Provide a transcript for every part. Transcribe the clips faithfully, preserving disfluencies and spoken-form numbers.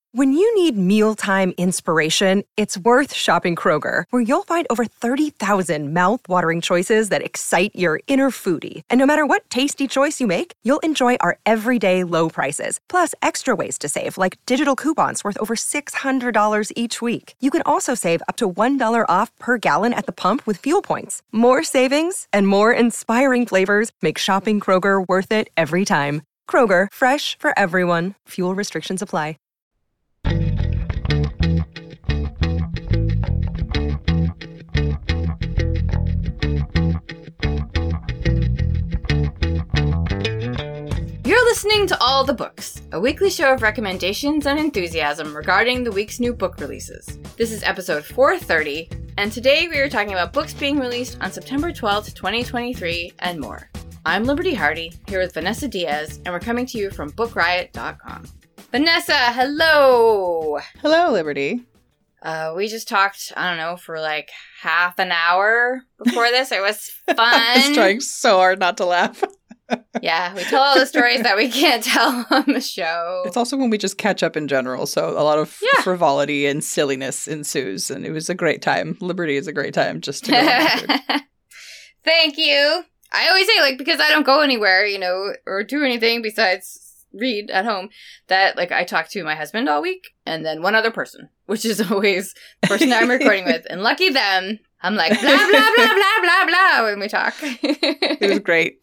When you need mealtime inspiration, it's worth shopping Kroger, where you'll find over thirty thousand mouth-watering choices that excite your inner foodie. And no matter what tasty choice you make, you'll enjoy our everyday low prices, plus extra ways to save, like digital coupons worth over six hundred dollars each week. You can also save up to one dollar off per gallon at the pump with fuel points. More savings and more inspiring flavors make shopping Kroger worth it every time. Kroger, fresh for everyone. Fuel restrictions apply. You're listening to All the Books, a weekly show of recommendations and enthusiasm regarding the week's new book releases. This is episode four thirty, and today we are talking about books being released on September twelfth, twenty twenty-three, and more. I'm Liberty Hardy, here with Vanessa Diaz, and we're coming to you from book riot dot com. Vanessa, hello! Hello, Liberty. Uh, we just talked, I don't know, for like half an hour before this. It was fun. I was trying so hard not to laugh. Yeah, we tell all the stories that we can't tell on the show. It's also when we just catch up in general, so a lot of yeah. frivolity and silliness ensues, and it was a great time. Liberty is a great time just to go on. Thank you. I always say, like, because I don't go anywhere, you know, or do anything besides read at home, that, like, I talk to my husband all week, and then one other person, which is always the person that I'm recording with. And lucky them, I'm like, blah, blah, blah, blah, blah, blah, when we talk. It was great.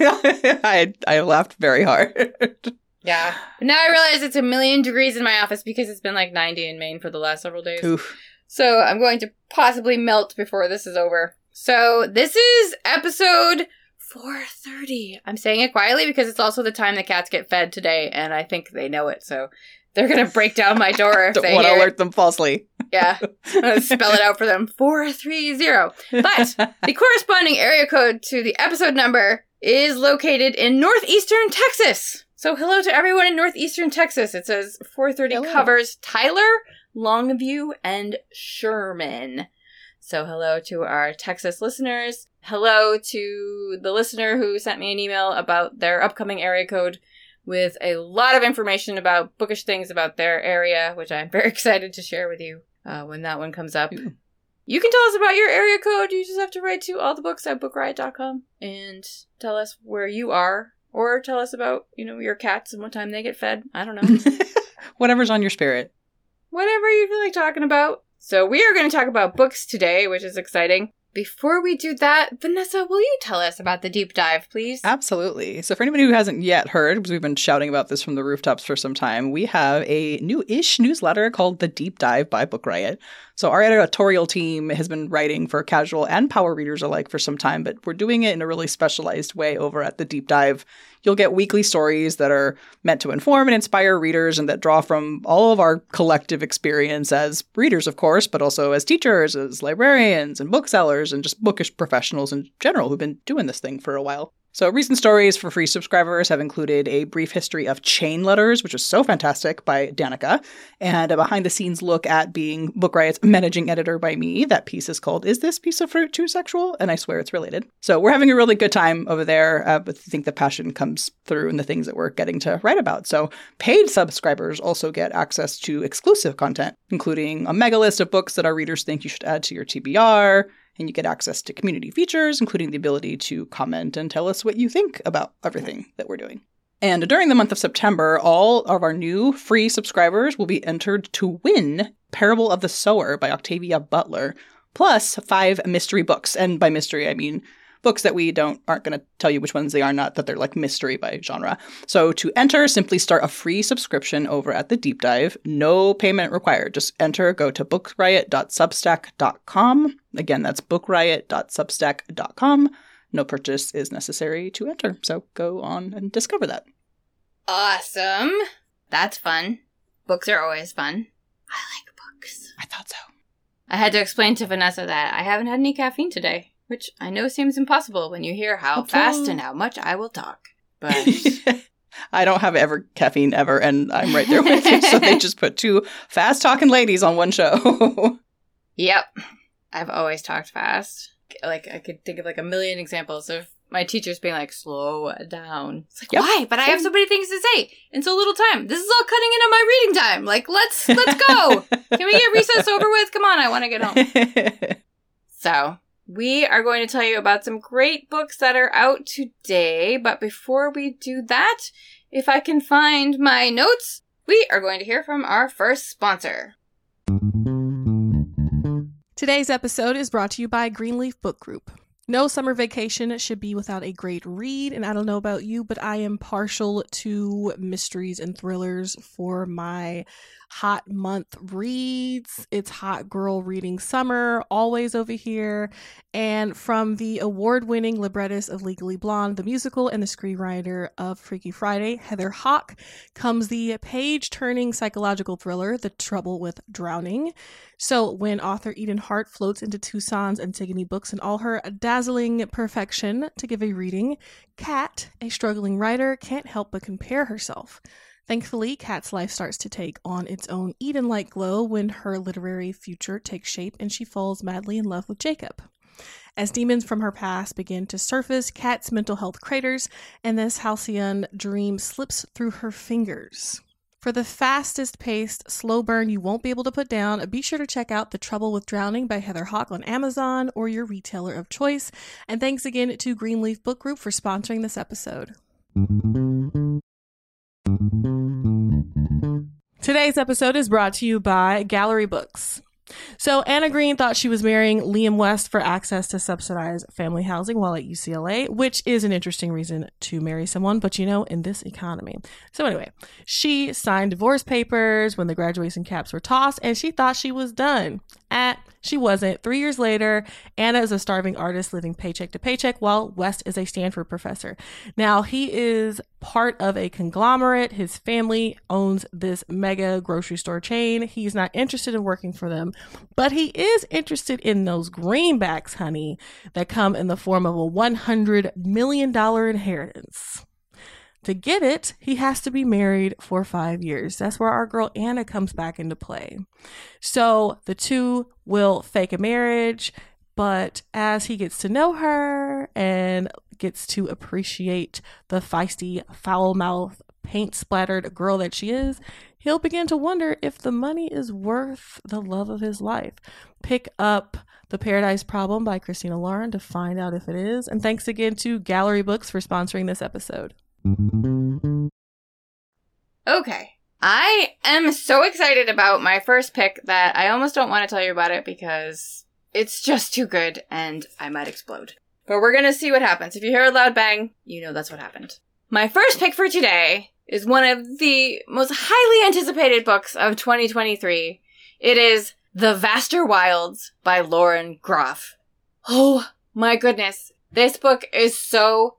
I I laughed very hard. Yeah. But now I realize it's a million degrees in my office because it's been like ninety in Maine for the last several days. Oof. So I'm going to possibly melt before this is over. So this is episode four thirty. I'm saying it quietly because it's also the time the cats get fed today, and I think they know it, so they're going to break down my door if Don't they want to hear alert it. them falsely. Yeah. I'm going to spell it out for them. four three zero. But the corresponding area code to the episode number is located in northeastern Texas. So hello to everyone in northeastern Texas. It says four thirty hello. Covers Tyler, Longview, and Sherman. So hello to our Texas listeners. Hello to the listener who sent me an email about their upcoming area code with a lot of information about bookish things about their area, which I'm very excited to share with you uh, when that one comes up. Ooh. You can tell us about your area code. You just have to write to all the books at book riot dot com and tell us where you are, or tell us about, you know, your cats and what time they get fed. I don't know. Whatever's on your spirit. Whatever you feel like talking about. So we are going to talk about books today, which is exciting. Before we do that, Vanessa, will you tell us about the deep dive, please? Absolutely. So for anybody who hasn't yet heard, because we've been shouting about this from the rooftops for some time, we have a new-ish newsletter called The Deep Dive by Book Riot. So our editorial team has been writing for casual and power readers alike for some time, but we're doing it in a really specialized way over at The Deep Dive. You'll get weekly stories that are meant to inform and inspire readers and that draw from all of our collective experience as readers, of course, but also as teachers, as librarians and booksellers and just bookish professionals in general who've been doing this thing for a while. So recent stories for free subscribers have included a brief history of chain letters, which was so fantastic, by Danica, and a behind-the-scenes look at being Book Riot's managing editor by me. That piece is called, Is This Piece of Fruit Too Sexual? And I swear it's related. So we're having a really good time over there, uh, but I think the passion comes through in the things that we're getting to write about. So paid subscribers also get access to exclusive content, including a mega list of books that our readers think you should add to your T B R, and you get access to community features, including the ability to comment and tell us what you think about everything that we're doing. And during the month of September, all of our new free subscribers will be entered to win Parable of the Sower by Octavia Butler, plus five mystery books. And by mystery, I mean books that we don't aren't going to tell you which ones they are, not that they're like mystery by genre. So to enter, simply start a free subscription over at the Deep Dive. No payment required. Just enter, go to book riot dot substack dot com. Again, that's book riot dot substack dot com. No purchase is necessary to enter. So go on and discover that. Awesome. That's fun. Books are always fun. I like books. I thought so. I had to explain to Vanessa that I haven't had any caffeine today, which I know seems impossible when you hear how okay. fast and how much I will talk. But I don't have ever caffeine ever, and I'm right there with you. So they just put two fast-talking ladies on one show. Yep. I've always talked fast. Like, I could think of like a million examples of my teachers being like, slow down. It's like, Yep. why? But I have so many things to say in so little time. This is all cutting into my reading time. Like, let's let's go. Can we get recess over with? Come on, I want to get home. So, we are going to tell you about some great books that are out today. But before we do that, if I can find my notes, we are going to hear from our first sponsor. Today's episode is brought to you by Greenleaf Book Group. No summer vacation should be without a great read, and I don't know about you, but I am partial to mysteries and thrillers for my hot month reads. It's hot girl reading summer, always over here. And from the award-winning librettist of Legally Blonde, the musical, and the screenwriter of Freaky Friday, Heather Hach, comes the page-turning psychological thriller, The Trouble with Drowning. So when author Eden Hart floats into Tucson's Antigone Books in all her dazzling perfection to give a reading, Kat, a struggling writer, can't help but compare herself. Thankfully, Kat's life starts to take on its own Eden-like glow when her literary future takes shape and she falls madly in love with Jacob. As demons from her past begin to surface, Kat's mental health craters, and this halcyon dream slips through her fingers. For the fastest-paced, slow burn you won't be able to put down, be sure to check out The Trouble with Drowning by Heather Hach on Amazon or your retailer of choice. And thanks again to Greenleaf Book Group for sponsoring this episode. Today's episode is brought to you by Gallery Books. So Anna Green thought she was marrying Liam West for access to subsidized family housing while at U C L A, which is an interesting reason to marry someone, but you know, in this economy. So anyway, she signed divorce papers when the graduation caps were tossed, and she thought she was done. At she wasn't. Three years later, Anna is a starving artist living paycheck to paycheck while West is a Stanford professor. Now, he is part of a conglomerate. His family owns this mega grocery store chain. He's not interested in working for them, but he is interested in those greenbacks, honey, that come in the form of a one hundred million dollars inheritance. To get it, he has to be married for five years. That's where our girl Anna comes back into play. So the two will fake a marriage, but as he gets to know her and gets to appreciate the feisty, foul-mouthed, paint-splattered girl that she is, he'll begin to wonder if the money is worth the love of his life. Pick up The Paradise Problem by Christina Lauren to find out if it is. And thanks again to Gallery Books for sponsoring this episode. Okay. I am so excited about my first pick that I almost don't want to tell you about it because it's just too good and I might explode. But we're going to see what happens. If you hear a loud bang, you know that's what happened. My first pick for today is one of the most highly anticipated books of twenty twenty-three. It is The Vaster Wilds by Lauren Groff. Oh my goodness. This book is so,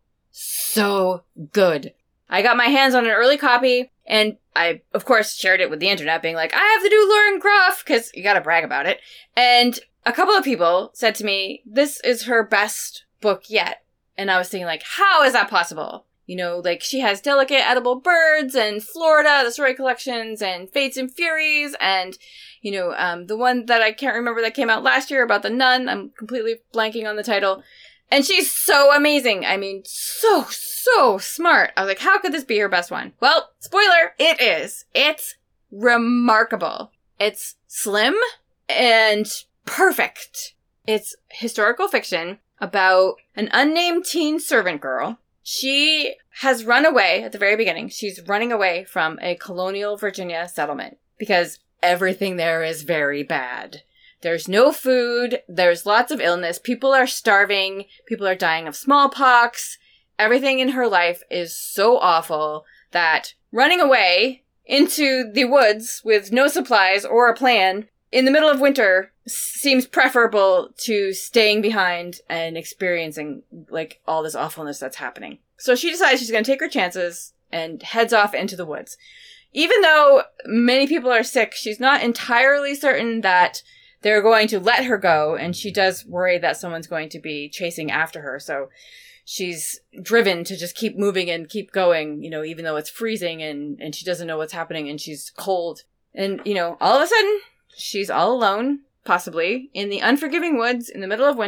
so good. I got my hands on an early copy, and I, of course, shared it with the internet, being like, I have the new Lauren Groff, because you gotta brag about it. And a couple of people said to me, this is her best book yet. And I was thinking, like, how is that possible? You know, like, she has Delicate Edible Birds, and Florida, the story collections, and Fates and Furies, and, you know, um, the one that I can't remember that came out last year about the nun. I'm completely blanking on the title. And she's so amazing. I mean, so, so smart. I was like, how could this be her best one? Well, spoiler, it is. It's remarkable. It's slim and perfect. It's historical fiction about an unnamed teen servant girl. She has run away at the very beginning. She's running away from a colonial Virginia settlement because everything there is very bad. There's no food. There's lots of illness. People are starving. People are dying of smallpox. Everything in her life is so awful that running away into the woods with no supplies or a plan in the middle of winter seems preferable to staying behind and experiencing, like, all this awfulness that's happening. So she decides she's going to take her chances and heads off into the woods. Even though many people are sick, she's not entirely certain that they're going to let her go, and she does worry that someone's going to be chasing after her, so she's driven to just keep moving and keep going, you know, even though it's freezing and, and she doesn't know what's happening and she's cold. And, you know, all of a sudden, she's all alone, possibly, in the unforgiving woods in the middle of winter,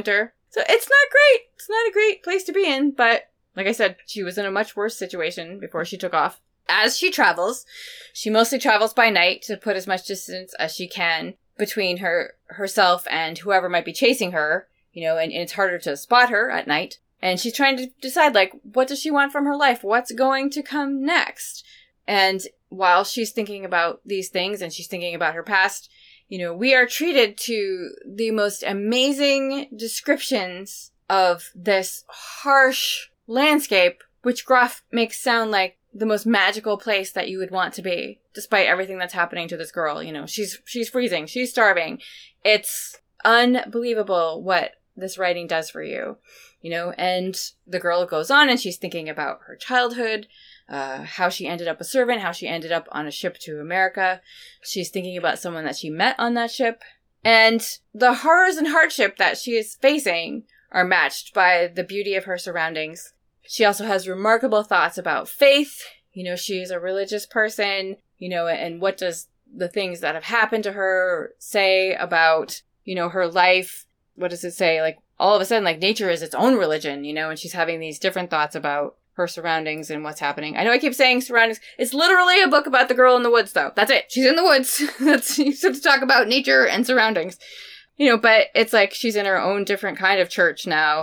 So it's not great. It's not a great place to be in, but like I said, she was in a much worse situation before she took off. As she travels, she mostly travels by night to put as much distance as she can between her herself and whoever might be chasing her, you know, and, and it's harder to spot her at night. And she's trying to decide, like, what does she want from her life? What's going to come next? And while she's thinking about these things and she's thinking about her past, you know, we are treated to the most amazing descriptions of this harsh landscape, which Groff makes sound like the most magical place that you would want to be, despite everything that's happening to this girl. You know, she's she's freezing, she's starving. It's unbelievable what this writing does for you, you know. And the girl goes on and she's thinking about her childhood, uh, how she ended up a servant, how she ended up on a ship to America. She's thinking about someone that she met on that ship. And the horrors and hardship that she is facing are matched by the beauty of her surroundings. She also has remarkable thoughts about faith. You know, she's a religious person, you know, and what does the things that have happened to her say about, you know, her life? What does it say? Like, all of a sudden, like, nature is its own religion, you know, and she's having these different thoughts about her surroundings and what's happening. I know I keep saying surroundings. It's literally a book about the girl in the woods, though. That's it. She's in the woods. That's, you have to talk about nature and surroundings. You know, but it's like she's in her own different kind of church now.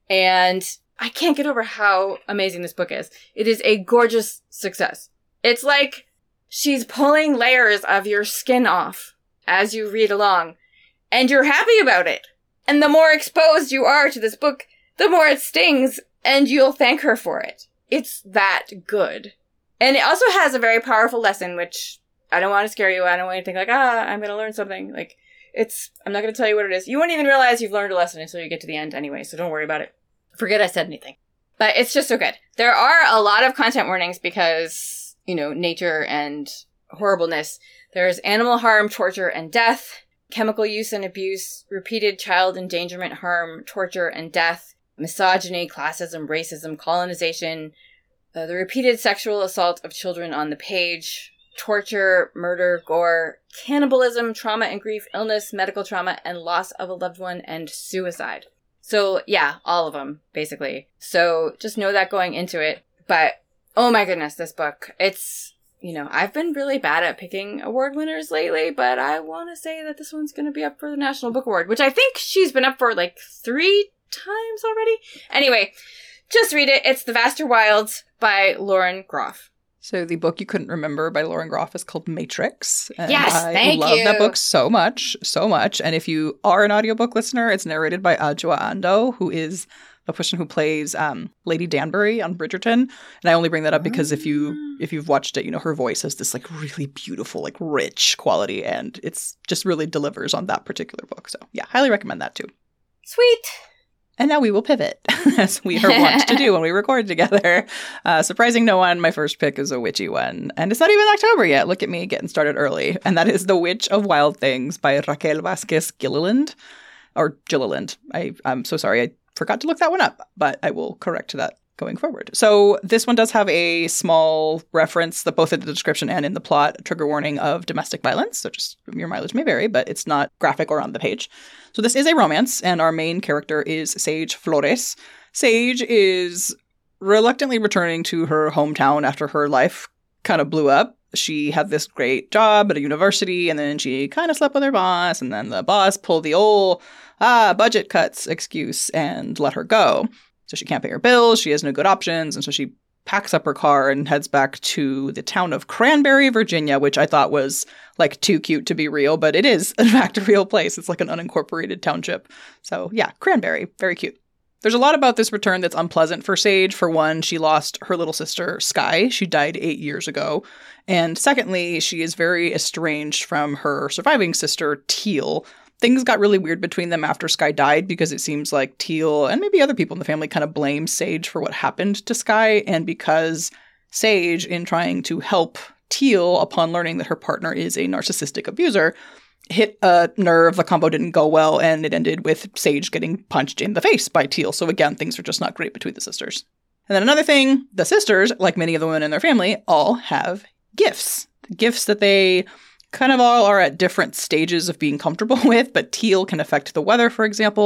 And I can't get over how amazing this book is. It is a gorgeous success. It's like she's pulling layers of your skin off as you read along, and you're happy about it. And the more exposed you are to this book, the more it stings, and you'll thank her for it. It's that good. And it also has a very powerful lesson, which I don't want to scare you. I don't want you to think like, ah, I'm going to learn something. Like, it's, I'm not going to tell you what it is. You won't even realize you've learned a lesson until you get to the end anyway, so don't worry about it. Forget I said anything. But it's just so good. There are a lot of content warnings because, you know, nature and horribleness. There's animal harm, torture, and death, chemical use and abuse, repeated child endangerment, harm, torture, and death, misogyny, classism, racism, colonization, uh, the repeated sexual assault of children on the page, torture, murder, gore, cannibalism, trauma and grief, illness, medical trauma, and loss of a loved one, and suicide. So, yeah, all of them, basically. So, just know that going into it. But, oh my goodness, this book. It's, you know, I've been really bad at picking award winners lately, but I want to say that this one's going to be up for the National Book Award, which I think she's been up for, like, three times already. Anyway, just read it. It's The Vaster Wilds by Lauren Groff. So the book you couldn't remember by Lauren Groff is called Matrix. And yes, I thank love you. that book so much, so much. And if you are an audiobook listener, it's narrated by Adjoa Ando, who is the person who plays um, Lady Danbury on Bridgerton. And I only bring that up because if you if you've watched it, you know her voice has this like really beautiful, like rich quality, and it's just really delivers on that particular book. So yeah, highly recommend that too. Sweet. And now we will pivot, as we are wont to do when we record together. Uh, surprising no one, my first pick is a witchy one. And it's not even October yet. Look at me getting started early. And that is The Witch of Wild Things by Raquel Vasquez Gilliland. Or Gilliland. I, I'm so sorry. I forgot to look that one up, but I will correct that going forward. So this one does have a small reference, that both in the description and in the plot, trigger warning of domestic violence. So just your mileage may vary, but it's not graphic or on the page. So this is a romance, and our main character is Sage Flores. Sage is reluctantly returning to her hometown after her life kind of blew up. She had this great job at a university, and then she kind of slept with her boss, and then the boss pulled the old, ah, budget cuts excuse and let her go. So she can't pay her bills, she has no good options, and so she packs up her car and heads back to the town of Cranberry, Virginia, which I thought was like too cute to be real, but it is in fact a real place. It's like an unincorporated township. So yeah, Cranberry, very cute. There's a lot about this return that's unpleasant for Sage. For one, she lost her little sister, Sky. She died eight years ago. And secondly, she is very estranged from her surviving sister, Teal. Things got really weird between them after Sky died because it seems like Teal and maybe other people in the family kind of blame Sage for what happened to Sky. And because Sage, in trying to help Teal upon learning that her partner is a narcissistic abuser, hit a nerve, the combo didn't go well, and it ended with Sage getting punched in the face by Teal. So again, things are just not great between the sisters. And then another thing, the sisters, like many of the women in their family, all have gifts. Gifts that they kind of all are at different stages of being comfortable with, but Teal can affect the weather, for example,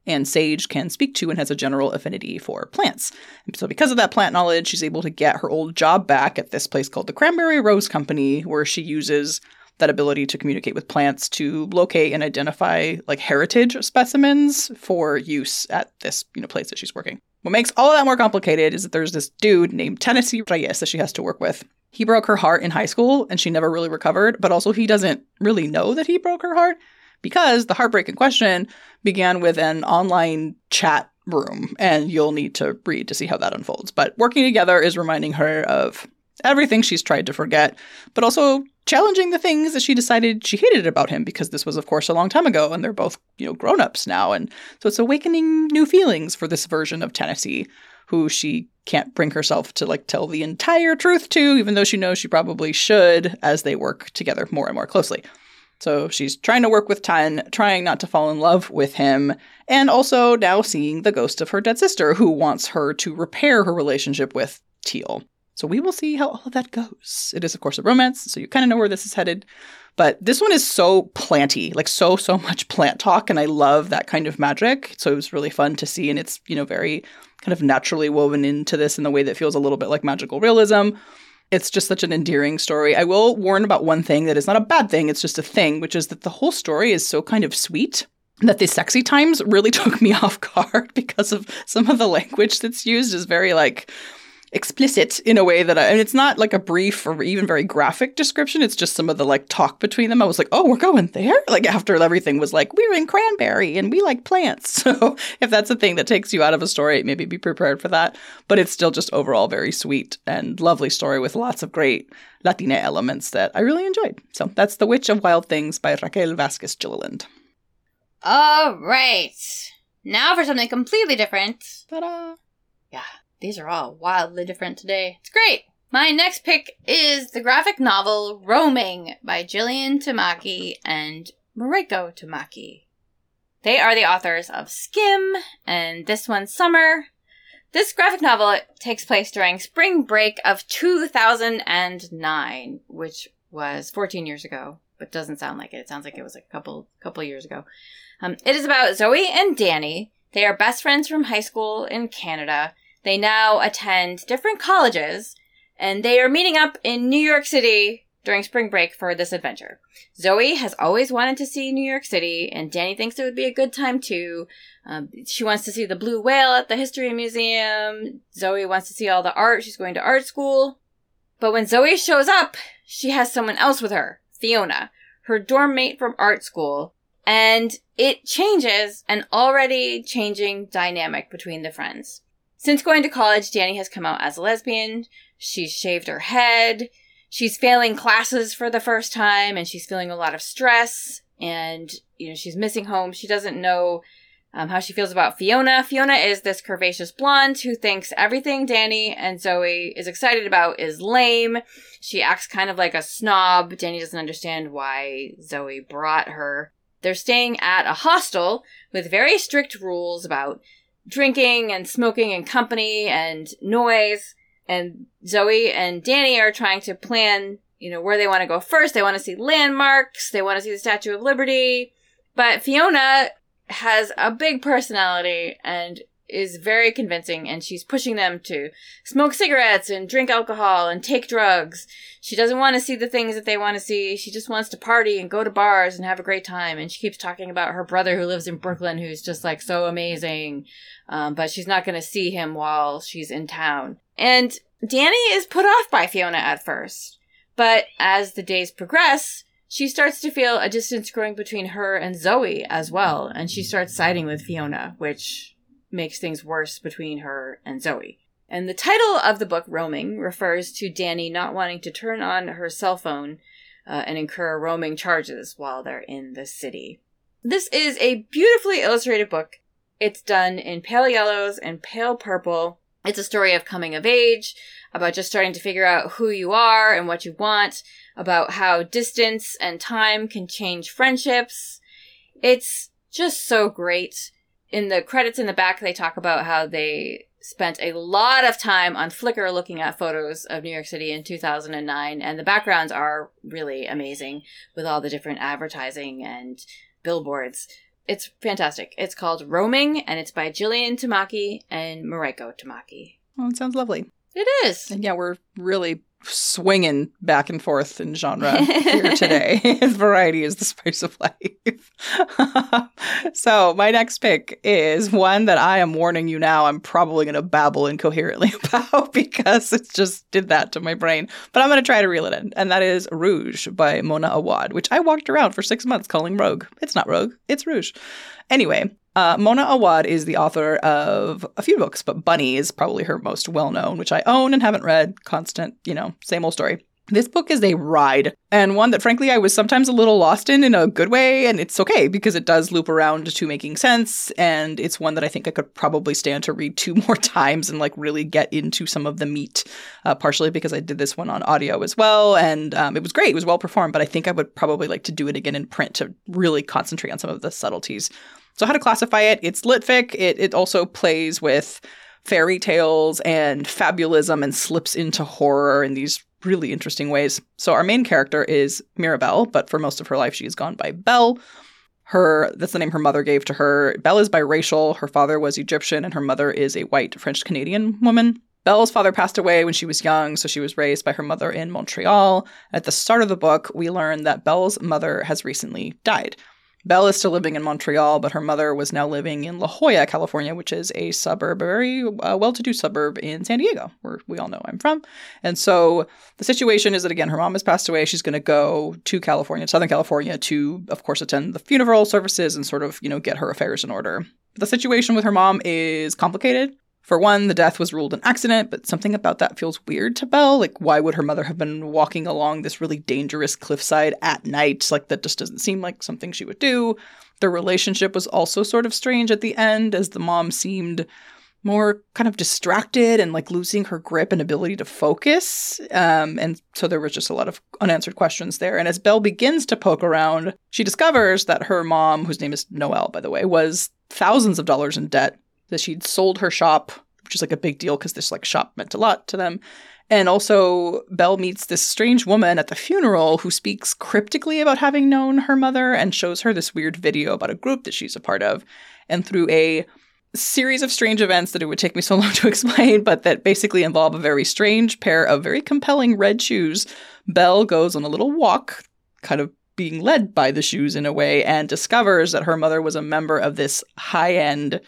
and Sage can speak to and has a general affinity for plants. And so because of that plant knowledge, she's able to get her old job back at this place called the Cranberry Rose Company, where she uses that ability to communicate with plants to locate and identify like heritage specimens for use at this, you know, place that she's working. What makes all of that more complicated is that there's this dude named Tennessee Reyes that she has to work with. He broke her heart in high school and she never really recovered, but also he doesn't really know that he broke her heart because the heartbreak in question began with an online chat room, and you'll need to read to see how that unfolds. But working together is reminding her of everything she's tried to forget, but also challenging the things that she decided she hated about him, because this was, of course, a long time ago, and they're both, you know, grown-ups now. And so it's awakening new feelings for this version of Tennessee, who she can't bring herself to, like, tell the entire truth to, even though she knows she probably should, as they work together more and more closely. So she's trying to work with Ten, trying not to fall in love with him, and also now seeing the ghost of her dead sister, who wants her to repair her relationship with Teal. So we will see how all of that goes. It is, of course, a romance, so you kind of know where this is headed. But this one is so planty, like so, so much plant talk, and I love that kind of magic. So it was really fun to see, and it's, you know, very kind of naturally woven into this in the way that feels a little bit like magical realism. It's just such an endearing story. I will warn about one thing that is not a bad thing, it's just a thing, which is that the whole story is so kind of sweet that the sexy times really took me off guard because of some of the language that's used is very, like, explicit in a way that I, and it's not like a brief or even very graphic description. It's just some of the like talk between them. I was like, oh, we're going there? Like after everything was like, we're in Cranberry and we like plants. So if that's a thing that takes you out of a story, maybe be prepared for that. But it's still just overall very sweet and lovely story with lots of great Latina elements that I really enjoyed. So that's The Witch of Wild Things by Raquel Vasquez Gilliland. All right. Now for something completely different. Ta-da! Yeah. These are all wildly different today. It's great! My next pick is the graphic novel Roaming by Jillian Tamaki and Mariko Tamaki. They are the authors of Skim and This One Summer. This graphic novel takes place during spring break of two thousand nine, which was fourteen years ago, but doesn't sound like it. It sounds like it was a couple couple years ago. Um, it is about Zoe and Danny. They are best friends from high school in Canada. They now attend different colleges, and they are meeting up in New York City during spring break for this adventure. Zoe has always wanted to see New York City, and Danny thinks it would be a good time too. Um, she wants to see the Blue Whale at the History Museum. Zoe wants to see all the art. She's going to art school. But when Zoe shows up, she has someone else with her, Fiona, her dorm mate from art school, and it changes an already changing dynamic between the friends. Since going to college, Danny has come out as a lesbian. She's shaved her head. She's failing classes for the first time, and she's feeling a lot of stress. And, you know, she's missing home. She doesn't know um, how she feels about Fiona. Fiona is this curvaceous blonde who thinks everything Danny and Zoe is excited about is lame. She acts kind of like a snob. Danny doesn't understand why Zoe brought her. They're staying at a hostel with very strict rules about drinking and smoking and company and noise. And Zoe and Danny are trying to plan, you know, where they want to go first. They want to see landmarks. They want to see the Statue of Liberty. But Fiona has a big personality and is very convincing, and she's pushing them to smoke cigarettes and drink alcohol and take drugs. She doesn't want to see the things that they want to see. She just wants to party and go to bars and have a great time. And she keeps talking about her brother who lives in Brooklyn, who's just like so amazing. Um, but she's not going to see him while she's in town. And Danny is put off by Fiona at first. But as the days progress, she starts to feel a distance growing between her and Zoe as well. And she starts siding with Fiona, which makes things worse between her and Zoe. And the title of the book, Roaming, refers to Danny not wanting to turn on her cell phone uh, and incur roaming charges while they're in the city. This is a beautifully illustrated book. It's done in pale yellows and pale purple. It's a story of coming of age, about just starting to figure out who you are and what you want, about how distance and time can change friendships. It's just so great. In the credits in the back, they talk about how they spent a lot of time on Flickr looking at photos of New York City in two thousand nine, and the backgrounds are really amazing with all the different advertising and billboards. It's fantastic. It's called Roaming, and it's by Jillian Tamaki and Mariko Tamaki. Oh, it sounds lovely. It is. And yeah, we're really swinging back and forth in genre here today. Variety is the spice of life. So my next pick is one that I am warning you now I'm probably going to babble incoherently about because it just did that to my brain. But I'm going to try to reel it in. And that is Rouge by Mona Awad, which I walked around for six months calling Rogue. It's not Rogue. It's Rouge. Anyway, uh, Mona Awad is the author of a few books, but Bunny is probably her most well-known, which I own and haven't read. Constant, you know, same old story. This book is a ride, and one that, frankly, I was sometimes a little lost in in a good way, and it's okay because it does loop around to making sense, and it's one that I think I could probably stand to read two more times and, like, really get into some of the meat, uh, partially because I did this one on audio as well, and um, it was great. It was well performed, but I think I would probably like to do it again in print to really concentrate on some of the subtleties. So how to classify it? It's litfic. It it also plays with fairy tales and fabulism and slips into horror in these really interesting ways. So our main character is Mirabelle, but for most of her life she has gone by Belle. Her that's the name her mother gave to her. Belle is biracial. Her father was Egyptian and her mother is a white French-Canadian woman. Belle's father passed away when she was young, so she was raised by her mother in Montreal. At the start of the book, we learn that Belle's mother has recently died. Belle is still living in Montreal, but her mother was now living in La Jolla, California, which is a suburb, a very uh, well-to-do suburb in San Diego, where we all know I'm from. And so the situation is that, again, her mom has passed away. She's going to go to California, Southern California, to, of course, attend the funeral services and sort of, you know, get her affairs in order. The situation with her mom is complicated. For one, the death was ruled an accident, but something about that feels weird to Belle. Like, why would her mother have been walking along this really dangerous cliffside at night? Like, that just doesn't seem like something she would do. Their relationship was also sort of strange at the end, as the mom seemed more kind of distracted and, like, losing her grip and ability to focus. Um, and so there was just a lot of unanswered questions there. And as Belle begins to poke around, she discovers that her mom, whose name is Noelle, by the way, was thousands of dollars in debt, that she'd sold her shop, which is like a big deal because this like shop meant a lot to them. And also Belle meets this strange woman at the funeral who speaks cryptically about having known her mother and shows her this weird video about a group that she's a part of. And through a series of strange events that it would take me so long to explain, but that basically involve a very strange pair of very compelling red shoes, Belle goes on a little walk, kind of being led by the shoes in a way, and discovers that her mother was a member of this high-end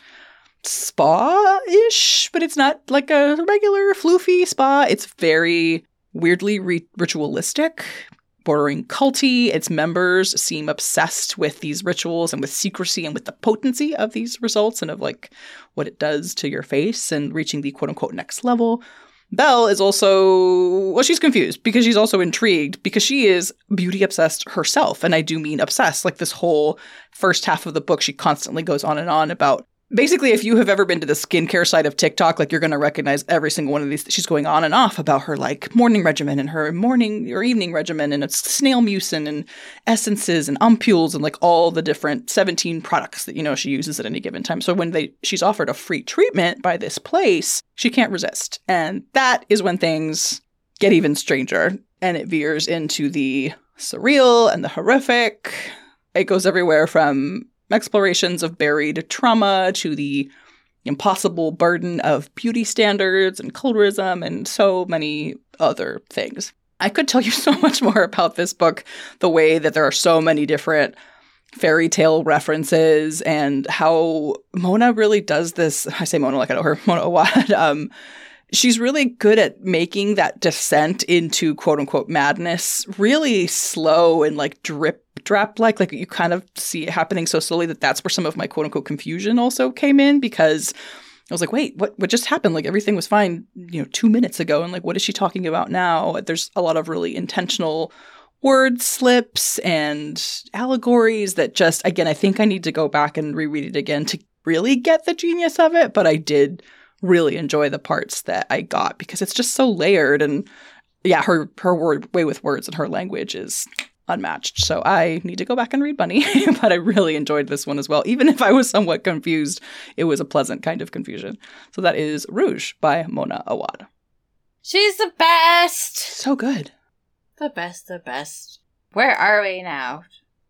spa-ish, but it's not like a regular floofy spa. It's very weirdly re- ritualistic, bordering culty. Its members seem obsessed with these rituals and with secrecy and with the potency of these results and of like what it does to your face and reaching the quote-unquote next level. Belle is also, well, she's confused because she's also intrigued because she is beauty obsessed herself. And I do mean obsessed. Like this whole first half of the book, she constantly goes on and on about basically, if you have ever been to the skincare side of TikTok, like you're going to recognize every single one of these. She's going on and off about her like morning regimen and her morning or evening regimen and it's snail mucin and essences and ampules and like all the different seventeen products that, you know, she uses at any given time. So when they she's offered a free treatment by this place, she can't resist. And that is when things get even stranger and it veers into the surreal and the horrific. It goes everywhere from explorations of buried trauma to the impossible burden of beauty standards and colorism and so many other things. I could tell you so much more about this book, the way that there are so many different fairy tale references and how Mona really does this. I say Mona like I know her, Mona Awad. Um, she's really good at making that descent into quote unquote madness really slow and like drip drop like like you kind of see it happening so slowly that that's where some of my quote unquote confusion also came in because I was like, wait, what what just happened? Like everything was fine, you know, two minutes ago. And like, what is she talking about now? There's a lot of really intentional word slips and allegories that just, again, I think I need to go back and reread it again to really get the genius of it. But I did really enjoy the parts that I got because it's just so layered. And yeah, her, her word way with words and her language is unmatched. So I need to go back and read Bunny, but I really enjoyed this one as well. Even if I was somewhat confused, it was a pleasant kind of confusion. So that is Rouge by Mona Awad. She's the best. So good. The best, the best. Where are we now?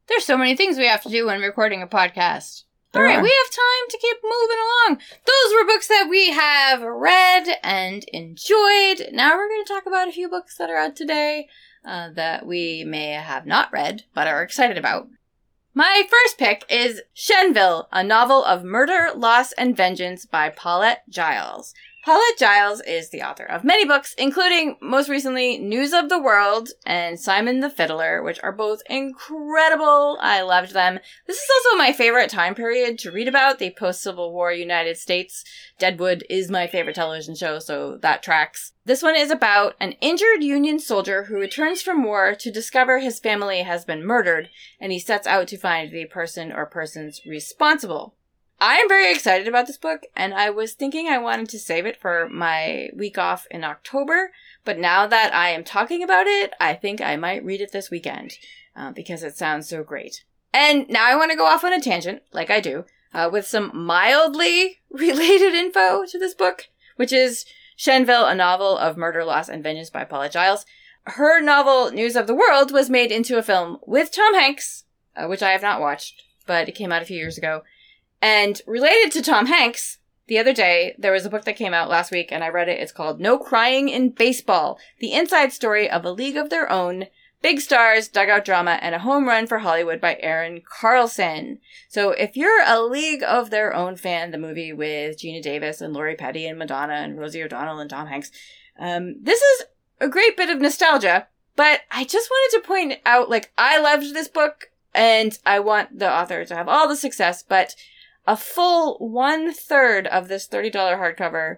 There's so many things we have to do when recording a podcast. There All right, are. we have time to keep moving along. Those were books that we have read and enjoyed. Now we're going to talk about a few books that are out today uh, that we may have not read, but are excited about. My first pick is Shenville, a novel of murder, loss, and vengeance by Paulette Giles. Paulette Giles is the author of many books, including, most recently, News of the World and Simon the Fiddler, which are both incredible. I loved them. This is also my favorite time period to read about, the post-Civil War United States. Deadwood is my favorite television show, so that tracks. This one is about an injured Union soldier who returns from war to discover his family has been murdered, and he sets out to find the person or persons responsible. I am very excited about this book, and I was thinking I wanted to save it for my week off in October, but now that I am talking about it, I think I might read it this weekend, uh, because it sounds so great. And now I want to go off on a tangent, like I do, uh, with some mildly related info to this book, which is Shenville, a novel of murder, loss, and vengeance by Paulette Giles. Her novel, News of the World, was made into a film with Tom Hanks, uh, which I have not watched, but it came out a few years ago. And related to Tom Hanks, the other day, there was a book that came out last week, and I read it. It's called No Crying in Baseball, the inside story of A League of Their Own, big stars, dugout drama, and a home run for Hollywood by Aaron Carlson. So if you're a League of Their Own fan, the movie with Gina Davis and Lori Petty and Madonna and Rosie O'Donnell and Tom Hanks, um, this is a great bit of nostalgia, but I just wanted to point out, like, I loved this book, and I want the author to have all the success, but a full one-third of this thirty dollars hardcover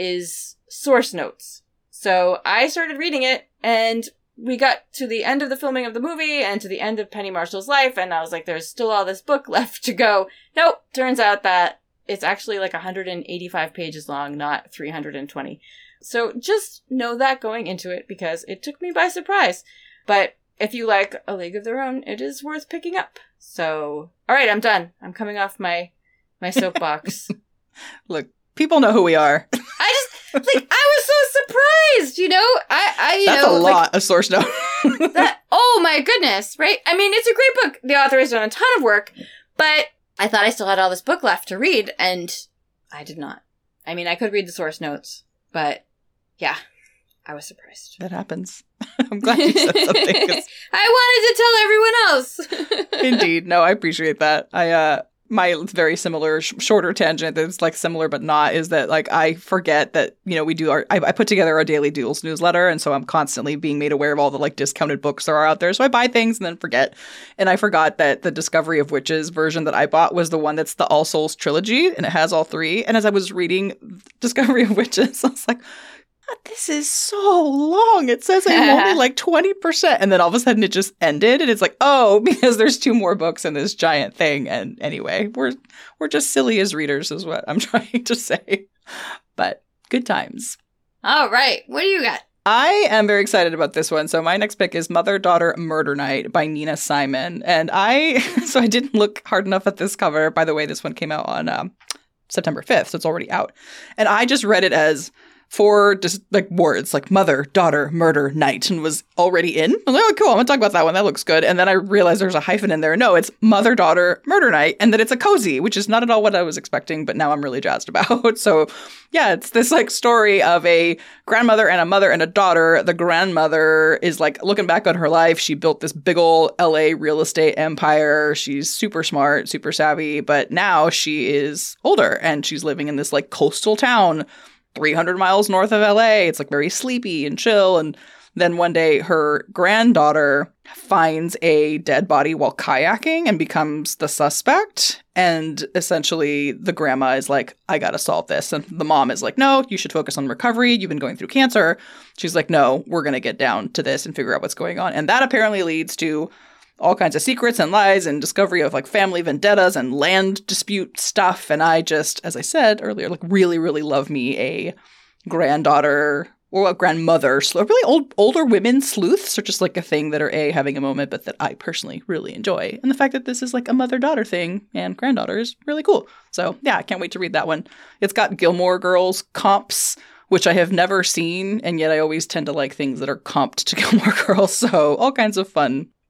is source notes. So I started reading it, and we got to the end of the filming of the movie and to the end of Penny Marshall's life, and I was like, there's still all this book left to go. Nope, turns out that it's actually like one hundred eighty-five pages long, not three hundred twenty. So just know that going into it, because it took me by surprise. But if you like A League of Their Own, it is worth picking up. So, all right, I'm done. I'm coming off my... My soapbox. Look, people know who we are. I just, like, I was so surprised, you know? I, I you That's know. a like, lot of source note. that, oh my goodness, right? I mean, it's a great book. The author has done a ton of work, but I thought I still had all this book left to read, and I did not. I mean, I could read the source notes, but yeah, I was surprised. That happens. I'm glad you said something. 'Cause... I wanted to tell everyone else. Indeed. No, I appreciate that. I, uh, my very similar, sh- shorter tangent that's like similar but not is that like I forget that, you know, we do our, I, I put together our Daily Duels newsletter. And so I'm constantly being made aware of all the like discounted books there are out there. So I buy things and then forget. And I forgot that the Discovery of Witches version that I bought was the one that's the All Souls trilogy. And it has all three. And as I was reading Discovery of Witches, I was like, this is so long. It says I'm only like twenty percent. And then all of a sudden it just ended. And it's like, oh, because there's two more books in this giant thing. And anyway, we're we're just silly as readers is what I'm trying to say. But good times. All right. What do you got? I am very excited about this one. So my next pick is Mother, Daughter, Murder Night by Nina Simon. And I, so I didn't look hard enough at this cover. By the way, this one came out on um, September fifth. So it's already out. And I just read it as four just like words like mother, daughter, murder, night, and was already in. I was like, oh, cool, I'm gonna talk about that one. That looks good. And then I realized there's a hyphen in there. No, it's mother, daughter, murder night, and that it's a cozy, which is not at all what I was expecting, but now I'm really jazzed about. So yeah, it's this like story of a grandmother and a mother and a daughter. The grandmother is like looking back on her life. She built this big old L A real estate empire. She's super smart, super savvy, but now she is older and she's living in this like coastal town three hundred miles north of L A. It's like very sleepy and chill. And then one day her granddaughter finds a dead body while kayaking and becomes the suspect. And essentially the grandma is like, I got to solve this. And the mom is like, no, you should focus on recovery. You've been going through cancer. She's like, no, we're going to get down to this and figure out what's going on. And that apparently leads to all kinds of secrets and lies and discovery of like family vendettas and land dispute stuff. And I just, as I said earlier, like really, really love me a granddaughter or a grandmother. Really old, older women sleuths are just like a thing that are A, having a moment, but that I personally really enjoy. And the fact that this is like a mother-daughter thing and granddaughter is really cool. So yeah, I can't wait to read that one. It's got Gilmore Girls comps, which I have never seen. And yet I always tend to like things that are comped to Gilmore Girls. So all kinds of fun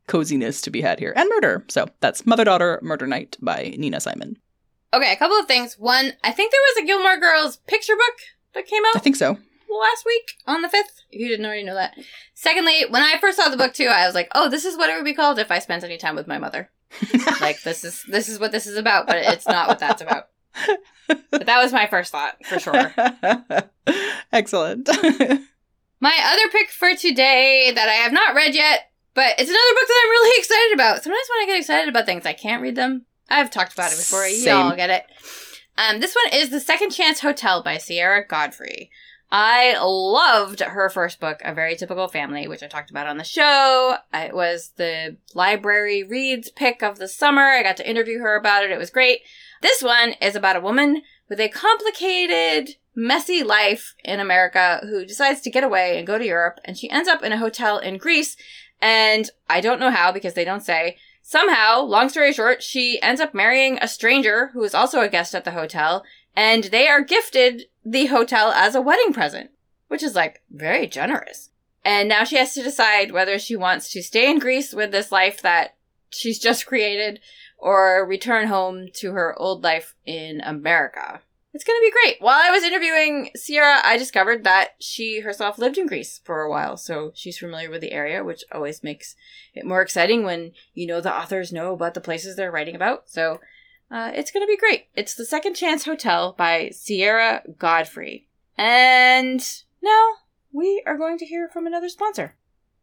coziness to be had here. And murder. So that's Mother-Daughter Murder Night by Nina Simon. Okay, a couple of things. One, I think there was a Gilmore Girls picture book that came out. I think so. Last week on the fifth. If you didn't already know that. Secondly, when I first saw the book too, I was like, oh, this is what it would be called if I spent any time with my mother. Like, this is this is what this is about, but it's not what that's about. But that was my first thought, for sure. Excellent. My other pick for today that I have not read yet, but it's another book that I'm really excited about. Sometimes when I get excited about things, I can't read them. I've talked about it before. Same. Y'all get it. Um, this one is The Second Chance Hotel by Sierra Godfrey. I loved her first book, A Very Typical Family, which I talked about on the show. It was the library reads pick of the summer. I got to interview her about it. It was great. This one is about a woman with a complicated, messy life in America who decides to get away and go to Europe, and she ends up in a hotel in Greece, and I don't know how because they don't say. Somehow, long story short, she ends up marrying a stranger who is also a guest at the hotel, and they are gifted the hotel as a wedding present, which is, like, very generous. And now she has to decide whether she wants to stay in Greece with this life that she's just created or return home to her old life in America. It's going to be great. While I was interviewing Sierra, I discovered that she herself lived in Greece for a while, so she's familiar with the area, which always makes it more exciting when you know the authors know about the places they're writing about. So uh, it's going to be great. It's The Second Chance Hotel by Sierra Godfrey. And now we are going to hear from another sponsor.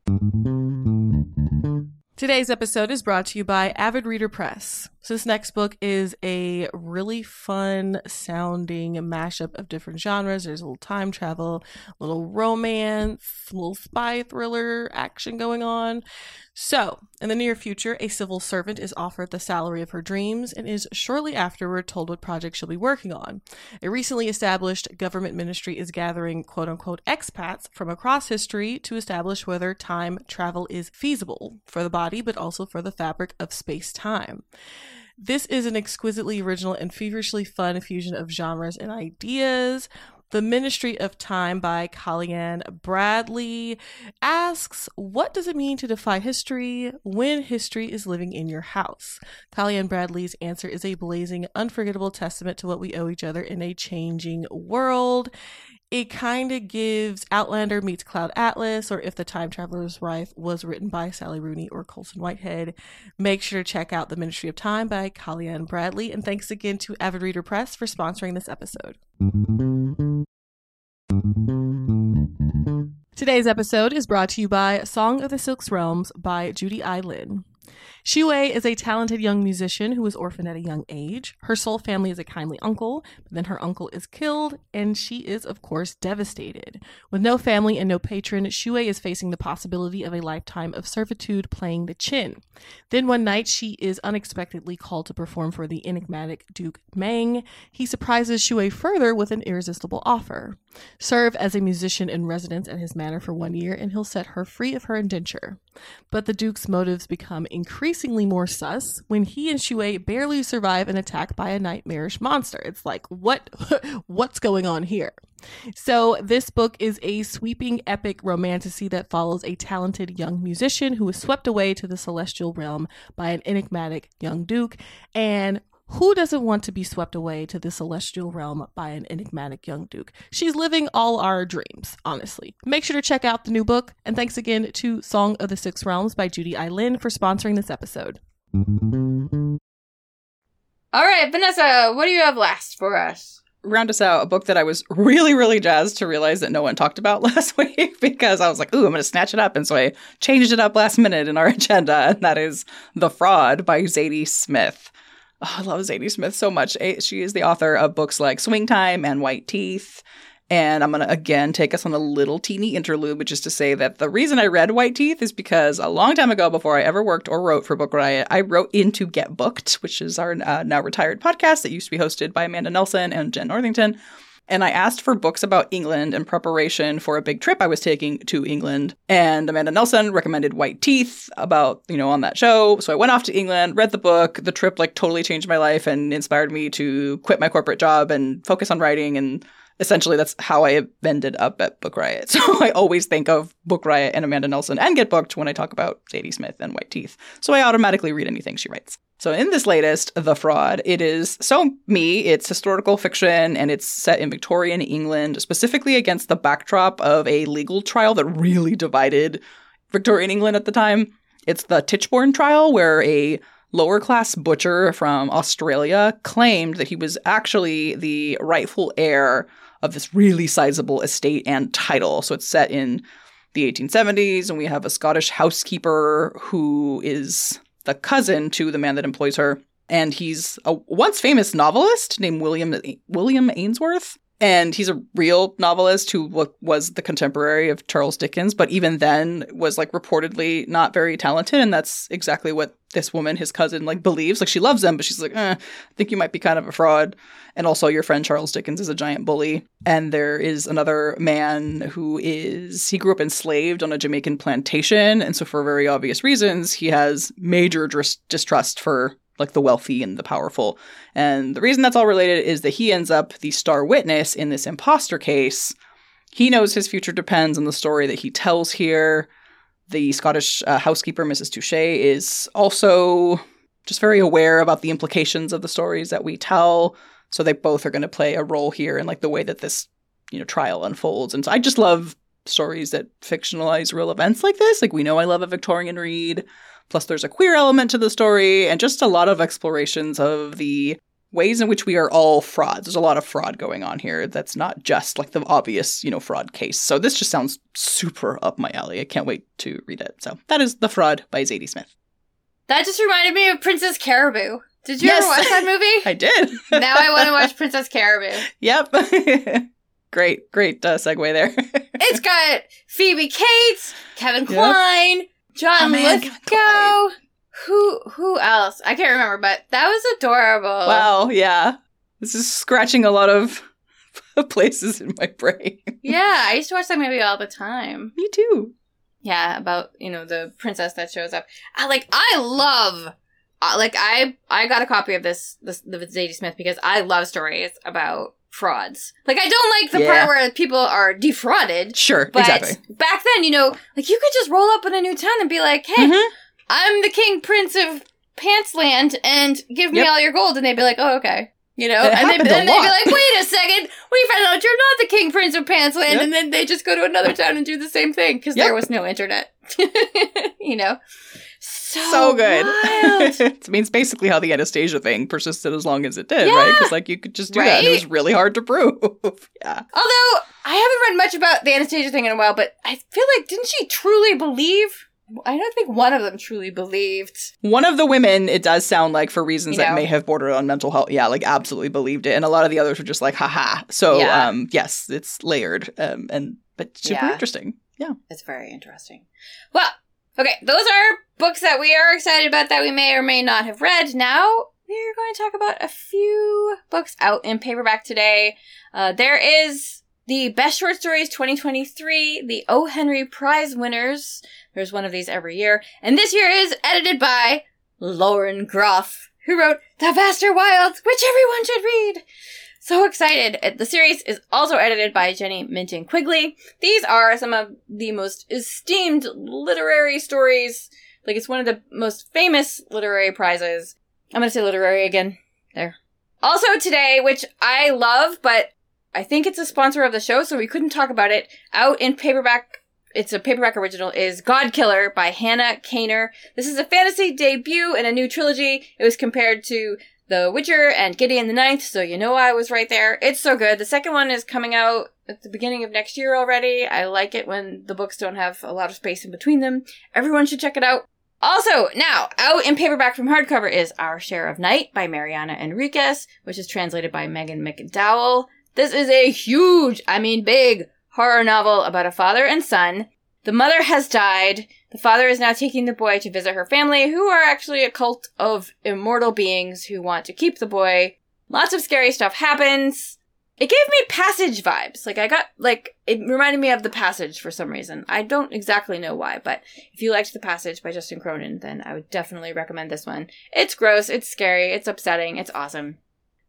Today's episode is brought to you by Avid Reader Press. So this next book is a really fun sounding mashup of different genres. There's a little time travel, a little romance, a little spy thriller action going on. So, in the near future, a civil servant is offered the salary of her dreams and is shortly afterward told what project she'll be working on. A recently established government ministry is gathering quote-unquote expats from across history to establish whether time travel is feasible for the body, but also for the fabric of space-time. This is an exquisitely original and feverishly fun fusion of genres and ideas. The Ministry of Time by Kalyan Bradley asks, what does it mean to defy history when history is living in your house? Kalyan Bradley's answer is a blazing, unforgettable testament to what we owe each other in a changing world. It kind of gives Outlander meets Cloud Atlas, or If the Time Traveler's Wife was written by Sally Rooney or Colson Whitehead. Make sure to check out The Ministry of Time by Kalyan Bradley. And thanks again to Avid Reader Press for sponsoring this episode. Today's episode is brought to you by Song of the Six Realms by Judy I. Lin. Shuei is a talented young musician who was orphaned at a young age. Her sole family is a kindly uncle, but then her uncle is killed, and she is, of course, devastated. With no family and no patron, Shuei is facing the possibility of a lifetime of servitude playing the Qin. Then one night, she is unexpectedly called to perform for the enigmatic Duke Meng. He surprises Shuei further with an irresistible offer. Serve as a musician in residence at his manor for one year, and he'll set her free of her indenture. But the Duke's motives become increasingly more sus when he and Shuei barely survive an attack by a nightmarish monster. It's like, what, what's going on here? So this book is a sweeping epic romantasy that follows a talented young musician who is swept away to the celestial realm by an enigmatic young duke. And who doesn't want to be swept away to the celestial realm by an enigmatic young duke? She's living all our dreams, honestly. Make sure to check out the new book. And thanks again to Song of the Six Realms by Judy I. Lin for sponsoring this episode. All right, Vanessa, what do you have last for us? Round us out, a book that I was really, really jazzed to realize that no one talked about last week because I was like, ooh, I'm going to snatch it up. And so I changed it up last minute in our agenda, and that is The Fraud by Zadie Smith. Oh, I love Zadie Smith so much. She is the author of books like Swing Time and White Teeth. And I'm going to, again, take us on a little teeny interlude, which is to say that the reason I read White Teeth is because a long time ago, before I ever worked or wrote for Book Riot, I wrote into Get Booked, which is our uh, now retired podcast that used to be hosted by Amanda Nelson and Jen Northington. And I asked for books about England in preparation for a big trip I was taking to England. And Amanda Nelson recommended White Teeth about, you know, on that show. So I went off to England, read the book. The trip like totally changed my life and inspired me to quit my corporate job and focus on writing. And essentially that's how I ended up at Book Riot. So I always think of Book Riot and Amanda Nelson and Get Booked when I talk about Zadie Smith and White Teeth. So I automatically read anything she writes. So in this latest, The Fraud, it is so me, it's historical fiction and it's set in Victorian England, specifically against the backdrop of a legal trial that really divided Victorian England at the time. It's the Tichborne trial, where a lower-class butcher from Australia claimed that he was actually the rightful heir of this really sizable estate and title. So it's set in the eighteen seventies, and we have a Scottish housekeeper who is the cousin to the man that employs her. And he's a once famous novelist named William William Ainsworth. And he's a real novelist who w- was the contemporary of Charles Dickens, but even then was like reportedly not very talented. And that's exactly what this woman, his cousin, like believes. Like she loves him, but she's like, eh, I think you might be kind of a fraud. And also your friend Charles Dickens is a giant bully. And there is another man who is, he grew up enslaved on a Jamaican plantation. And so for very obvious reasons, he has major dis- distrust for like the wealthy and the powerful. And the reason that's all related is that he ends up the star witness in this imposter case. He knows his future depends on the story that he tells here. The Scottish uh, housekeeper, Missus Touche, is also just very aware about the implications of the stories that we tell. So they both are going to play a role here in like the way that this, you know, trial unfolds. And so I just love stories that fictionalize real events like this. Like we know I love a Victorian read. Plus there's a queer element to the story and just a lot of explorations of the ways in which we are all frauds. There's a lot of fraud going on here that's not just like the obvious, you know, fraud case. So this just sounds super up my alley. I can't wait to read it. So that is The Fraud by Zadie Smith. That just reminded me of Princess Caraboo. Did you Yes. ever watch that movie? I did. Now I want to watch Princess Caraboo. Yep. Great, great uh, segue there. It's got Phoebe Cates, Kevin Yep. Kline, John Oh, man, Kevin Lithgow. Who who else? I can't remember, but that was adorable. Wow, yeah. This is scratching a lot of places in my brain. Yeah, I used to watch that movie all the time. Me too. Yeah, about, you know, the princess that shows up. I like I love uh, like I I got a copy of this this the Zadie Smith because I love stories about frauds. Like I don't like the Yeah. part where people are defrauded. Sure, But exactly. back then, you know, like you could just roll up in a new town and be like, "Hey, Mhm. I'm the king prince of Pantsland and give me Yep. all your gold." And they'd be like, "Oh, okay." You know? It and they, happens a then they'd be lot. like, "Wait a second. We found out you're not the king prince of Pantsland." Yep. And then they just go to another town and do the same thing because Yep. there was no internet. You know? So, So good. wild. It means basically how the Anastasia thing persisted as long as it did, Yeah. right? Because like you could just do that and it was Right? really hard to prove. Yeah. Although, I haven't read much about the Anastasia thing in a while, but I feel like, didn't she truly believe? I don't think one of them truly believed. One of the women, it does sound like, for reasons You that know. may have bordered on mental health, yeah, like absolutely believed it. And a lot of the others were just like, haha. So, Yeah. um, yes, it's layered. Um, and but super Yeah. interesting. Yeah. It's very interesting. Well, okay, those are books that we are excited about that we may or may not have read. Now, we're going to talk about a few books out in paperback today. Uh, there is the Best Short Stories twenty twenty-three, the O. Henry Prize winners. There's one of these every year. And this year is edited by Lauren Groff, who wrote The Vaster Wilds, which everyone should read. So excited. Uh, The series is also edited by Jenny Minton Quigley. These are some of the most esteemed literary stories. Like, it's one of the most famous literary prizes. I'm going to say literary again. There. Also today, which I love, but I think it's a sponsor of the show, so we couldn't talk about it. Out in paperback, it's a paperback original, is Godkiller by Hannah Kaner. This is a fantasy debut in a new trilogy. It was compared to The Witcher and Gideon the Ninth, so you know I was right there. It's so good. The second one is coming out at the beginning of next year already. I like it when the books don't have a lot of space in between them. Everyone should check it out. Also, now, out in paperback from hardcover is Our Share of Night by Mariana Enriquez, which is translated by Megan McDowell. This is a huge, I mean big, horror novel about a father and son. The mother has died. The father is now taking the boy to visit her family, who are actually a cult of immortal beings who want to keep the boy. Lots of scary stuff happens. It gave me Passage vibes. Like, I got, like, it reminded me of The Passage for some reason. I don't exactly know why, but if you liked The Passage by Justin Cronin, then I would definitely recommend this one. It's gross, it's scary, it's upsetting, it's awesome.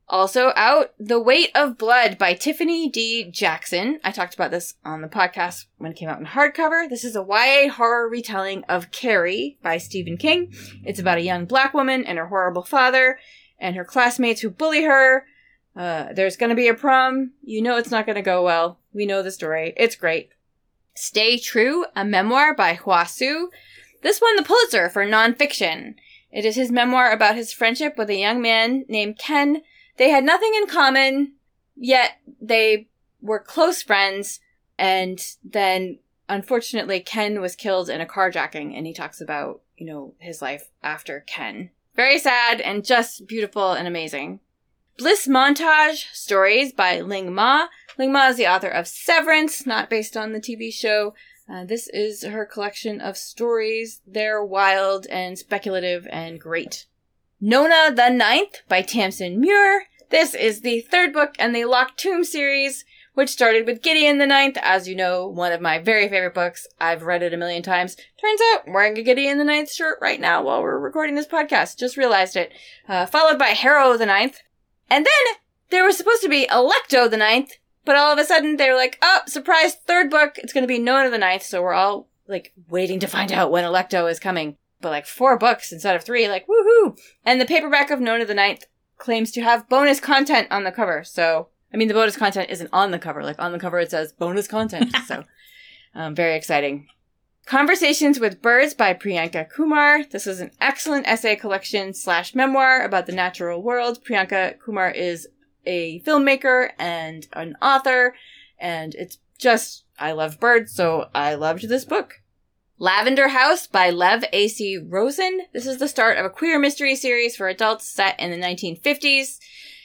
Also out, The Weight of Blood by Tiffany D. Jackson. I talked about this on the podcast when it came out in hardcover. This is a Y A horror retelling of Carrie by Stephen King. It's about a young black woman and her horrible father and her classmates who bully her. Uh, there's going to be a prom. You know it's not going to go well. We know the story. It's great. Stay True, a memoir by Hua Su. This won the Pulitzer for nonfiction. It is his memoir about his friendship with a young man named Ken. They had nothing in common, yet they were close friends, and then, unfortunately, Ken was killed in a carjacking, and he talks about, you know, his life after Ken. Very sad, and just beautiful and amazing. Bliss Montage Stories by Ling Ma. Ling Ma is the author of Severance, not based on the T V show. Uh, this is her collection of stories. They're wild and speculative and great. Nona the Ninth by Tamsin Muir. This is the third book in the Locked Tomb series, which started with Gideon the Ninth. As you know, one of my very favorite books. I've read it a million times. Turns out, I'm wearing a Gideon the Ninth shirt right now while we're recording this podcast. Just realized it. Uh, followed by Harrow the Ninth. And then, there was supposed to be Alecto the Ninth, but all of a sudden, they were like, oh, surprise, third book, it's going to be Nona the Ninth, so we're all, like, waiting to find out when Alecto is coming. But, like, four books instead of three, like, woohoo! And the paperback of Nona the Ninth claims to have bonus content on the cover, so, I mean, the bonus content isn't on the cover, like, on the cover it says bonus content, so, um, very exciting. Conversations with Birds by Priyanka Kumar. This is an excellent essay collection slash memoir about the natural world. Priyanka Kumar is a filmmaker and an author, and it's just, I love birds, so I loved this book. Lavender House by Lev A C Rosen. This is the start of a queer mystery series for adults set in the nineteen fifties.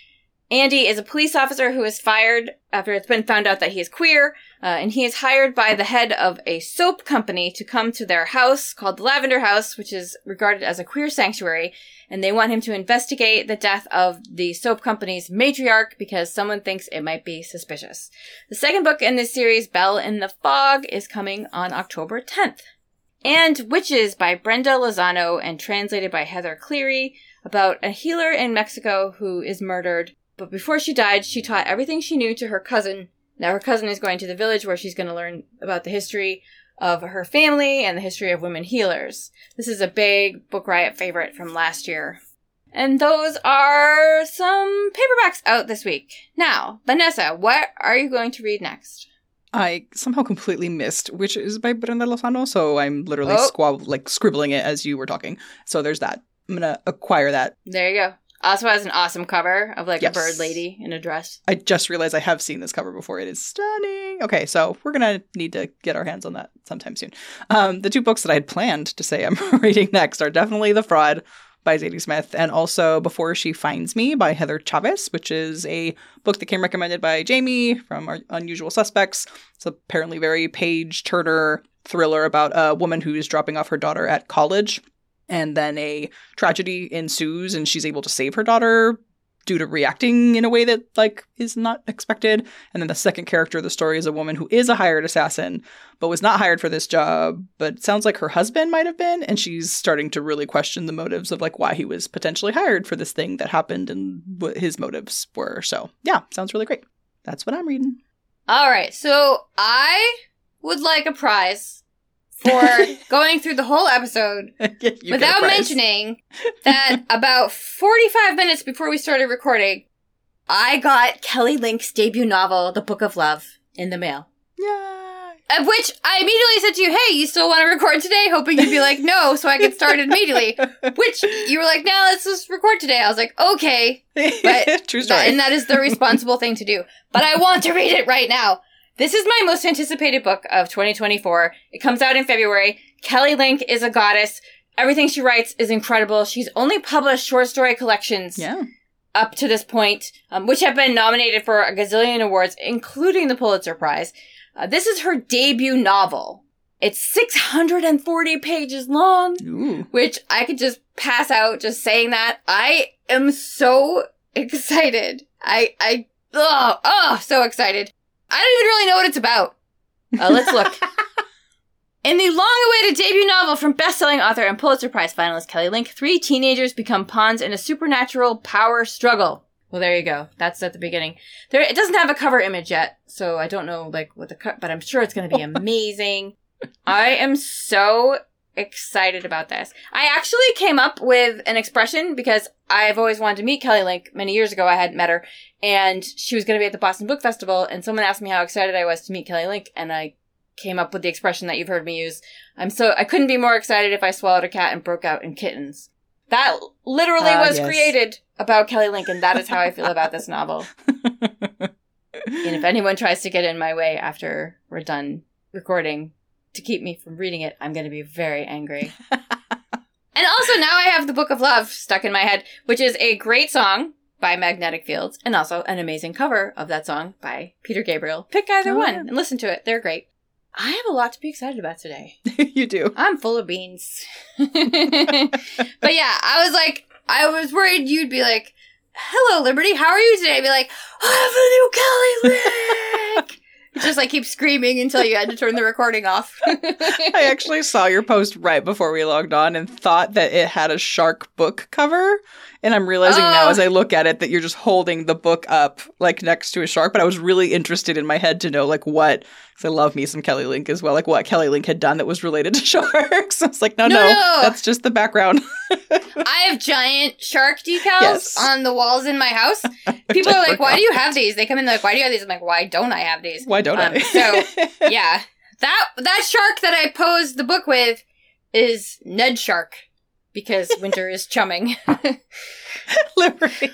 Andy is a police officer who is fired after it's been found out that he is queer, uh, and he is hired by the head of a soap company to come to their house called the Lavender House, which is regarded as a queer sanctuary, and they want him to investigate the death of the soap company's matriarch because someone thinks it might be suspicious. The second book in this series, Belle in the Fog, is coming on October tenth. And Witches by Brenda Lozano and translated by Heather Cleary, about a healer in Mexico who is murdered. But before she died, she taught everything she knew to her cousin. Now her cousin is going to the village where she's going to learn about the history of her family and the history of women healers. This is a big Book Riot favorite from last year. And those are some paperbacks out this week. Now, Vanessa, what are you going to read next? I somehow completely missed Witches by Brenda Lozano, so I'm literally Oh. squab- like scribbling it as you were talking. So there's that. I'm going to acquire that. There you go. Also has an awesome cover of like Yes. a bird lady in a dress. I just realized I have seen this cover before. It is stunning. Okay, so we're going to need to get our hands on that sometime soon. Um, the two books that I had planned to say I'm reading next are definitely The Fraud by Zadie Smith and also Before She Finds Me by Heather Chavez, which is a book that came recommended by Jamie from our Unusual Suspects. It's apparently very page-turner thriller about a woman who's dropping off her daughter at college. And then a tragedy ensues and she's able to save her daughter due to reacting in a way that, like, is not expected. And then the second character of the story is a woman who is a hired assassin, but was not hired for this job, but it sounds like her husband might have been. And she's starting to really question the motives of, like, why he was potentially hired for this thing that happened and what his motives were. So, yeah, sounds really great. That's what I'm reading. All right, so I would like a prize for going through the whole episode You get a without prize. mentioning that about forty-five minutes before we started recording, I got Kelly Link's debut novel, The Book of Love, in the mail. Yeah. Of which I immediately said to you, hey, you still want to record today? Hoping you'd be like, no, so I could start it immediately. Which you were like, nah, let's just record today. I was like, okay. But True story. That, and that is the responsible thing to do. But I want to read it right now. This is my most anticipated book of twenty twenty-four. It comes out in February. Kelly Link is a goddess. Everything she writes is incredible. She's only published short story collections Yeah. up to this point, um, which have been nominated for a gazillion awards, including the Pulitzer Prize. Uh, this is her debut novel. It's six hundred forty pages long, Ooh. which I could just pass out just saying that. I am so excited. I, I, oh, oh, so excited. I don't even really know what it's about. Uh, let's look. In the long-awaited debut novel from best-selling author and Pulitzer Prize finalist Kelly Link, three teenagers become pawns in a supernatural power struggle. Well, there you go. That's at the beginning. There, it doesn't have a cover image yet, so I don't know, like, what the cut, but I'm sure it's going to be amazing. I am so excited about this. I actually came up with an expression because I've always wanted to meet Kelly Link. Many years ago, I hadn't met her, and she was going to be at the Boston Book Festival, and someone asked me how excited I was to meet Kelly Link, and I came up with the expression that you've heard me use. I'm so, I couldn't be more excited if I swallowed a cat and broke out in kittens. That literally uh, was yes. created about Kelly Link, and that is how I feel about this novel. And if anyone tries to get in my way after we're done recording to keep me from reading it, I'm going to be very angry. And also now I have the Book of Love stuck in my head, which is a great song by Magnetic Fields, and also an amazing cover of that song by Peter Gabriel. Pick either oh, one yeah. and listen to it. They're great. I have a lot to be excited about today. You do. I'm full of beans. But yeah, I was like, I was worried you'd be like, hello, Liberty, how are you today? I'd be like, I have a new Kelly Link! Just like keep screaming until you had to turn the recording off. I actually saw your post right before we logged on and thought that it had a shark book cover. And I'm realizing oh. now as I look at it that you're just holding the book up like next to a shark. But I was really interested in my head to know like what, because I love me some Kelly Link as well, like what Kelly Link had done that was related to sharks. I was like, no, no, no, no. that's just the background. I have giant shark decals yes. on the walls in my house. People are like, why do you have these? They come in like, why do you have these? I'm like, why don't I have these? Why don't um, I? So, yeah. That that shark that I posed the book with is Ned Shark. Because winter is chumming. Liberty.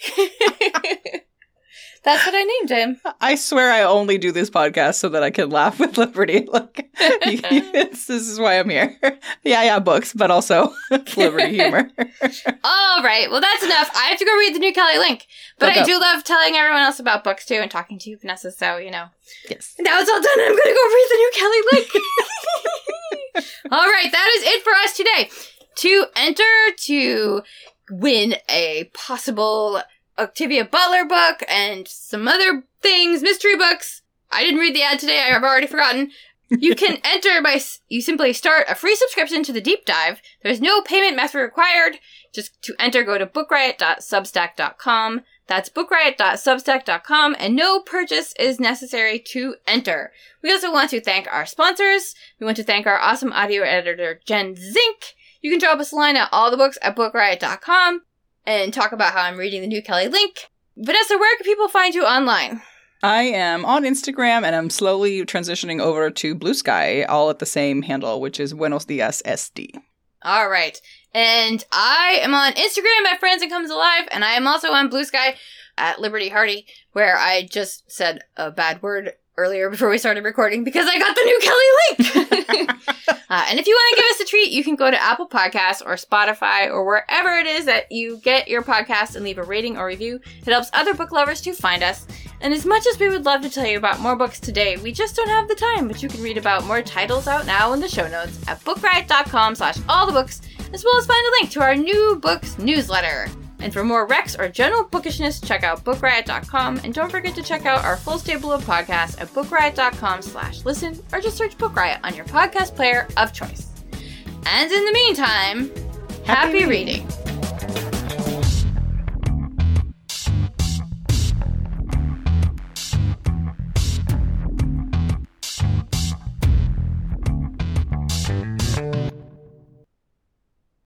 That's what I named him. I swear I only do this podcast so that I can laugh with Liberty. Like, this is why I'm here. Yeah, yeah, books, but also Liberty humor. All right. Well, that's enough. I have to go read the new Kelly Link. But Look I up. do love telling everyone else about books, too, and talking to you, Vanessa. So, you know. Yes. Now it's all done, and I'm going to go read the new Kelly Link. All right. That is it for us today. To enter to win a possible Octavia Butler book and some other things, mystery books. I didn't read the ad today. I've already forgotten. You can enter by, you simply start a free subscription to the Deep Dive. There's no payment method required. Just to enter, go to book riot dot substack dot com. That's book riot dot substack dot com, and no purchase is necessary to enter. We also want to thank our sponsors. We want to thank our awesome audio editor, Jen Zink. You can drop us a line at allthebooks at book riot dot com and talk about how I'm reading the new Kelly Link. Vanessa, where can people find you online? I am on Instagram, and I'm slowly transitioning over to Blue Sky, all at the same handle, which is Buenos Dias S D. All right. And I am on Instagram at Friends and Comes Alive, and I am also on Blue Sky at Liberty Hardy, where I just said a bad word earlier before we started recording because I got the new Kelly Link. uh, and if you want to give us a treat, you can go to Apple Podcasts or Spotify or wherever it is that you get your podcast and leave a rating or review. It helps other book lovers to find us. And as much as we would love to tell you about more books today, we just don't have the time. But you can read about more titles out now in the show notes at book riot dot com slash all the books, as well as find a link to our new books newsletter. And for more recs or general bookishness, check out book riot dot com. And don't forget to check out our full stable of podcasts at book riot dot com slash listen, or just search Book Riot on your podcast player of choice. And in the meantime, happy, happy reading. reading.